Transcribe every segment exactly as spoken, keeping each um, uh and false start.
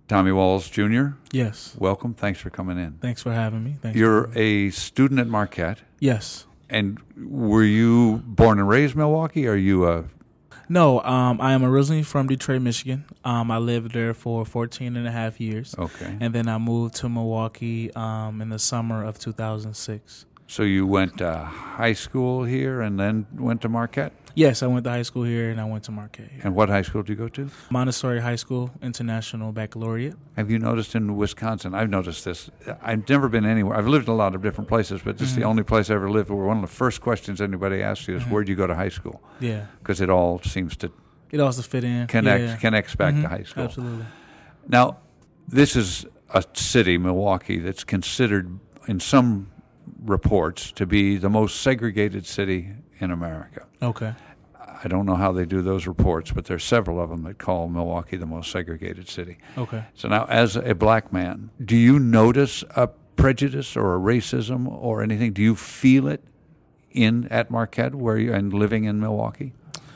Tommy Walls Junior, Yes. welcome. Thanks for coming in. Thanks for having me. Thanks You're for a student at Marquette. Yes. And were you born and raised Milwaukee? Or are you a... No, um, I am originally from Detroit, Michigan. Um, I lived there for fourteen and a half years. Okay. And then I moved to Milwaukee um, in the summer of two thousand six. So you went to high school here and then went to Marquette? Yes, I went to high school here and I went to Marquette. Here. And what high school did you go to? Montessori High School, International Baccalaureate. Have you noticed in Wisconsin, I've noticed this, I've never been anywhere, I've lived in a lot of different places, but this mm-hmm. is the only place I ever lived where one of the first questions anybody asks you is, mm-hmm. where'd you go to high school? Yeah. Because it all seems to... It also fit in. Connect, yeah. Connects back mm-hmm. to high school. Absolutely. Now, this is a city, Milwaukee, that's considered in some reports to be the most segregated city in America. Okay. I don't know how they do those reports, but there's several of them that call Milwaukee the most segregated city. Okay. So now, as a black man, do you notice a prejudice or a racism or anything? Do you feel it in at Marquette where you and living in Milwaukee?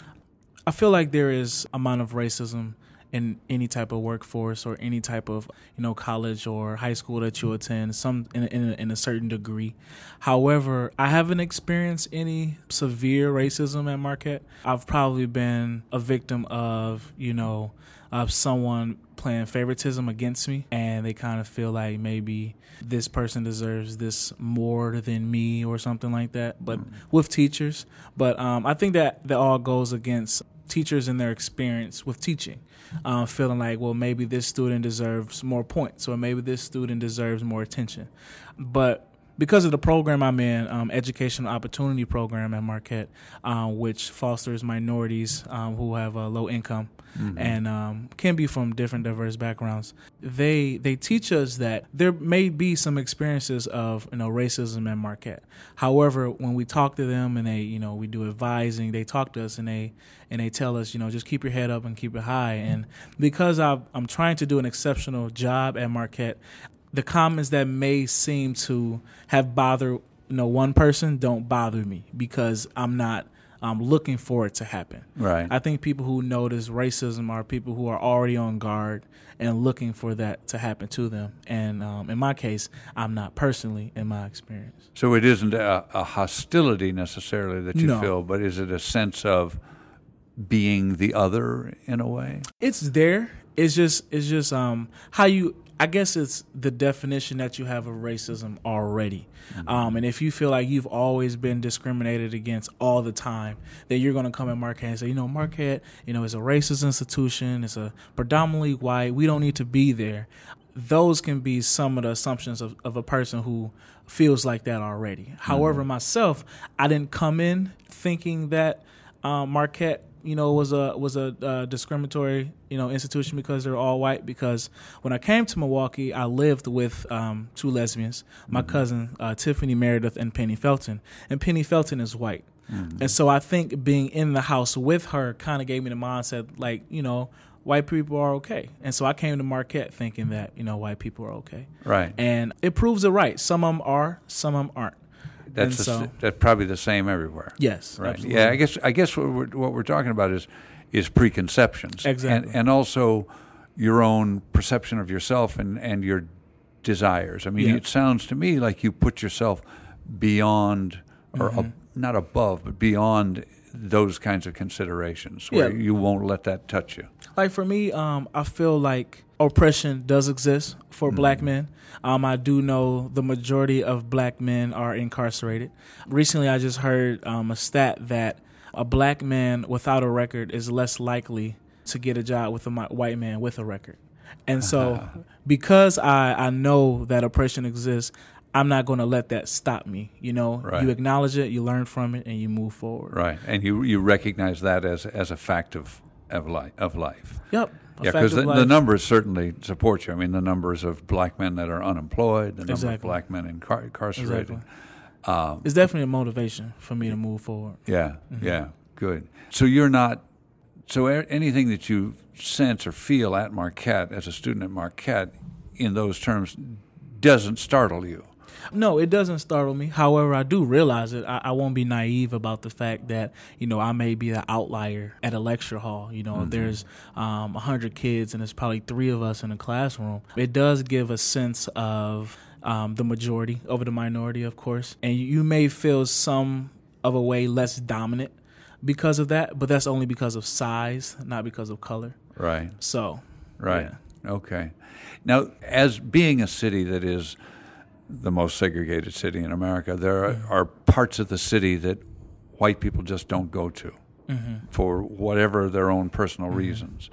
I feel like there is amount of racism in any type of workforce or any type of, you know, college or high school that you attend, some in, in, a, in a certain degree. However, I haven't experienced any severe racism at Marquette. I've probably been a victim of, you know, of someone playing favoritism against me, and they kind of feel like maybe this person deserves this more than me or something like that, but mm-hmm. with teachers. But um, I think that that all goes against teachers and their experience with teaching, um, feeling like, well, maybe this student deserves more points or maybe this student deserves more attention. But because of the program I'm in, um, Educational Opportunity Program at Marquette, uh, which fosters minorities um, who have a low income mm-hmm. and um, can be from different diverse backgrounds, they they teach us that there may be some experiences of, you know, racism at Marquette. However, when we talk to them and they, you know, we do advising, they talk to us and they and they tell us, you know, just keep your head up and keep it high. And because I've, I'm trying to do an exceptional job at Marquette, the comments that may seem to have bothered, you know, one person don't bother me because I'm not um, looking for it to happen. Right. I think people who notice racism are people who are already on guard and looking for that to happen to them. And um, in my case, I'm not personally in my experience. So it isn't a, a hostility necessarily that you no. feel, but is it a sense of being the other in a way? It's there. It's just it's just um, how you. I guess it's the definition that you have of racism already. Mm-hmm. Um, and if you feel like you've always been discriminated against all the time, then you're going to come at Marquette and say, you know, Marquette, you know, is a racist institution. It's a predominantly white. We don't need to be there. Those can be some of the assumptions of, of a person who feels like that already. Mm-hmm. However, myself, I didn't come in thinking that um, Marquette you know, was a was a uh, discriminatory, you know, institution because they're all white. Because when I came to Milwaukee, I lived with um, two lesbians, my mm-hmm. cousin uh, Tiffany Meredith and Penny Felton, and Penny Felton is white, mm-hmm. and so I think being in the house with her kind of gave me the mindset, like, you know, white people are okay. And so I came to Marquette thinking that, you know, white people are okay, right, and it proves it right. Some of them are, some of them aren't. That's the, so, that's probably the same everywhere. Yes, right. Absolutely. Yeah, I guess I guess what we're, what we're talking about is is preconceptions, exactly, and, and also your own perception of yourself and, and your desires. I mean, yeah. It sounds to me like you put yourself beyond, or mm-hmm. ab- not above, but beyond those kinds of considerations, where yeah. you won't let that touch you. Like for me, um, I feel like oppression does exist for mm-hmm. black men. Um, I do know the majority of black men are incarcerated. Recently, I just heard um, a stat that a black man without a record is less likely to get a job with a white man with a record. And so uh-huh. because I, I know that oppression exists, I'm not going to let that stop me. You know, right. You acknowledge it, you learn from it, and you move forward. Right, and you you recognize that as as a fact of of life. Of life. Yep. Yeah, because the, the numbers certainly support you. I mean, the numbers of black men that are unemployed, the number exactly. of black men incar- incarcerated. Exactly. Um, it's definitely a motivation for me to move forward. Yeah, mm-hmm. yeah, good. So you're not, so anything that you sense or feel at Marquette, as a student at Marquette, in those terms, doesn't startle you. No, it doesn't startle me. However, I do realize it. I, I won't be naive about the fact that, you know, I may be an outlier at a lecture hall. You know, mm-hmm. if there's um, one hundred kids and there's probably three of us in a classroom, it does give a sense of um, the majority over the minority, of course. And you may feel some of a way less dominant because of that, but that's only because of size, not because of color. Right. So, right. Yeah. Okay. Now, as being a city that is the most segregated city in America, there are, mm-hmm. are parts of the city that white people just don't go to mm-hmm. for whatever their own personal mm-hmm. reasons.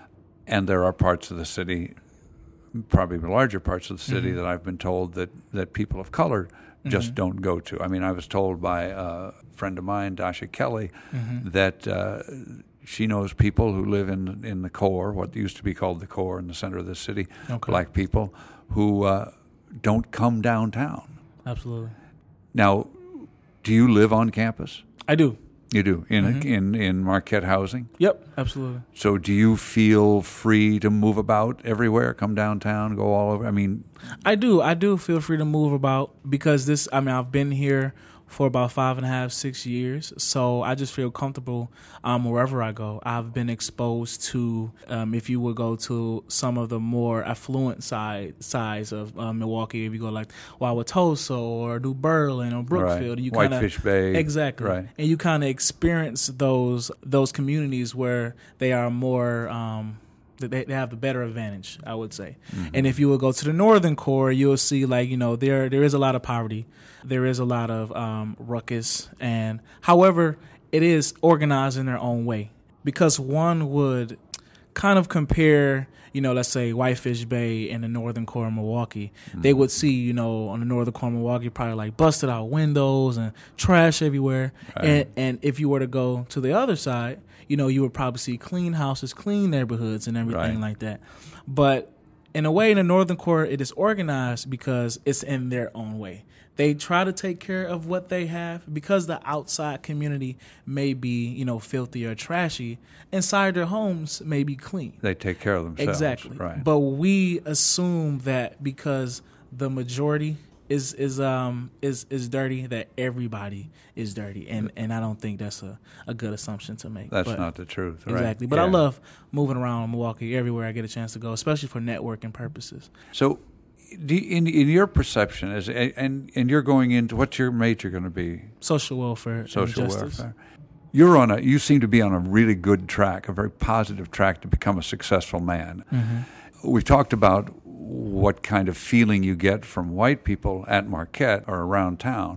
And there are parts of the city, probably larger parts of the city, mm-hmm. that I've been told that, that people of color just mm-hmm. don't go to. I mean, I was told by a friend of mine, Dasha Kelly, mm-hmm. that uh, she knows people who live in in the core, what used to be called the core in the center of the city, okay. black people, who uh, don't come downtown. Absolutely. Now, do you live on campus? I do. You do, in mm-hmm. a, in in Marquette housing? Yep, absolutely. So do you feel free to move about everywhere, come downtown, go all over? I mean... I do. I do feel free to move about because this, I mean, I've been here for about five and a half, six years. So I just feel comfortable um, wherever I go. I've been exposed to, um, if you would go to some of the more affluent side sides of uh, Milwaukee, if you go like Wauwatosa or New Berlin or Brookfield, right. you Whitefish kinda, Bay, exactly, right. and you kind of experience those those communities where they are more. Um, They, they have the better advantage, I would say. Mm-hmm. And if you would go to the northern core, you'll see like, you know, there there is a lot of poverty. There is a lot of um, ruckus. And however, it is organized in their own way because one would kind of compare, you know, let's say Whitefish Bay and the northern core of Milwaukee. Mm-hmm. They would see, you know, on the northern core of Milwaukee, probably like busted out windows and trash everywhere. Right. And, and if you were to go to the other side, you know, you would probably see clean houses, clean neighborhoods, and everything right. like that. But in a way, in the northern core, it is organized because it's in their own way. They try to take care of what they have because the outside community may be, you know, filthy or trashy. Inside their homes may be clean. They take care of themselves. Exactly. Right. But we assume that because the majority is is um is is dirty, that everybody is dirty, and and I don't think that's a, a good assumption to make. That's but, not the truth, right? Exactly. But yeah. I love moving around Milwaukee everywhere I get a chance to go, especially for networking purposes. So, do you, in in your perception, as and and you're going into, what's your major going to be? Social welfare. Social and justice. welfare. You're on a. You seem to be on a really good track, a very positive track to become a successful man. Mm-hmm. We've talked about what kind of feeling you get from white people at Marquette or around town.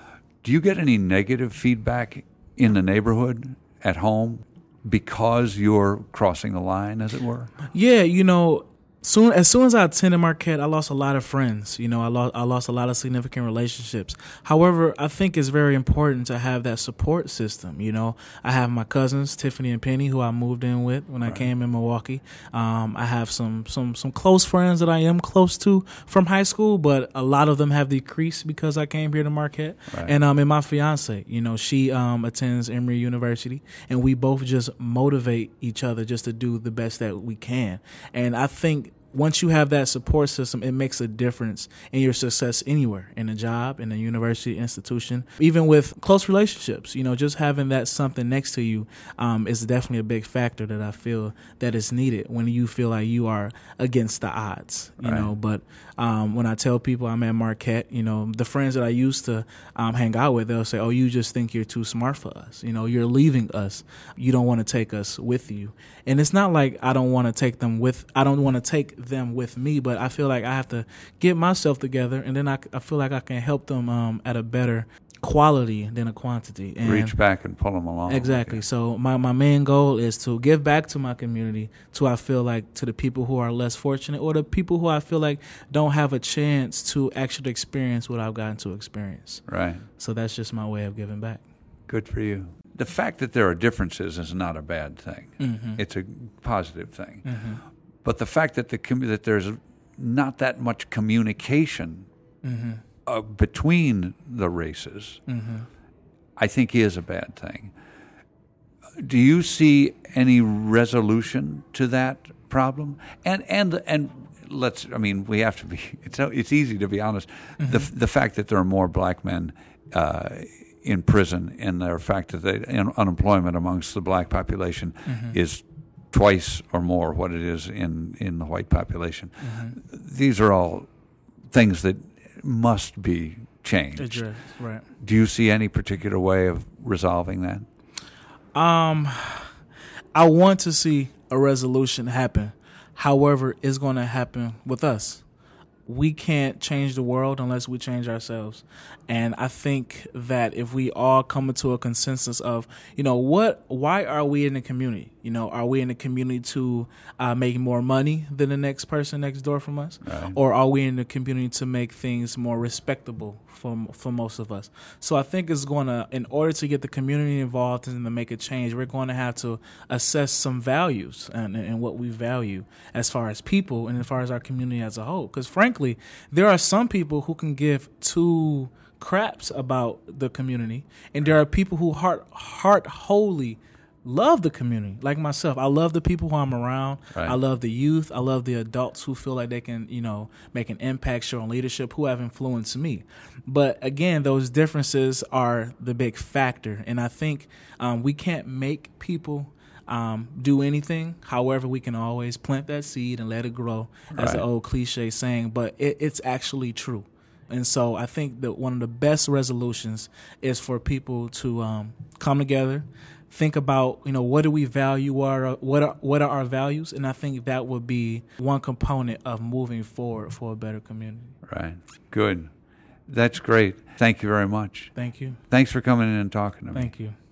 Do you get any negative feedback in the neighborhood, at home, because you're crossing the line, as it were? Yeah, you know, soon as soon as I attended Marquette, I lost a lot of friends. You know, I lost I lost a lot of significant relationships. However, I think it's very important to have that support system. You know, I have my cousins, Tiffany and Penny, who I moved in with when right. I came in Milwaukee. Um, I have some some some close friends that I am close to from high school, but a lot of them have decreased because I came here to Marquette. Right. And um, and my fiance, you know, she um attends Emory University, and we both just motivate each other just to do the best that we can. And I think once you have that support system, it makes a difference in your success anywhere, in a job, in a university institution, even with close relationships. You know, just having that something next to you um, is definitely a big factor that I feel that is needed when you feel like you are against the odds, you right. know. But um, when I tell people I'm at Marquette, you know, the friends that I used to um, hang out with, they'll say, oh, you just think you're too smart for us. You know, you're leaving us. You don't want to take us with you. And it's not like I don't want to take them with, I don't want to take them with me, but I feel like I have to get myself together, and then I, I feel like I can help them um, at a better quality than a quantity. And reach back and pull them along. Exactly. Okay. So my, my main goal is to give back to my community, to I feel like to the people who are less fortunate, or the people who I feel like don't have a chance to actually experience what I've gotten to experience. Right. So that's just my way of giving back. Good for you. The fact that there are differences is not a bad thing. Mm-hmm. It's a positive thing. Mm-hmm. But the fact that the that there's not that much communication mm-hmm. uh, between the races, mm-hmm. I think is a bad thing. Do you see any resolution to that problem? And and and let's. I mean, we have to be. It's it's easy to be honest. Mm-hmm. The the fact that there are more black men uh, in prison, and the fact that they, unemployment amongst the black population mm-hmm. is twice or more what it is in, in the white population. Mm-hmm. These are all things that must be changed. Address, right. Do you see any particular way of resolving that? Um, I want to see a resolution happen. However, it's going to happen with us. We can't change the world unless we change ourselves. And I think that if we all come into a consensus of, you know, what, why are we in the community? You know, are we in the community to uh, make more money than the next person next door from us? Right. Or are we in the community to make things more respectable for, for most of us? So I think it's going to, in order to get the community involved and to make a change, we're going to have to assess some values and, and what we value as far as people and as far as our community as a whole. Because frankly, there are some people who can give two craps about the community, and there are people who heart heart wholly love the community, like myself. I love the people who I'm around. Right. I love the youth. I love the adults who feel like they can, you know, make an impact, show leadership, who have influenced me. But again, those differences are the big factor, and I think um, we can't make people Um, do anything. However, we can always plant that seed and let it grow, as right. the old cliche saying, but it, it's actually true. And so I think that one of the best resolutions is for people to um, come together, think about, you know, what do we value, what are, what are, what are our values? And I think that would be one component of moving forward for a better community. Right. Good. That's great. Thank you very much. Thank you. Thanks for coming in and talking to me. Thank you.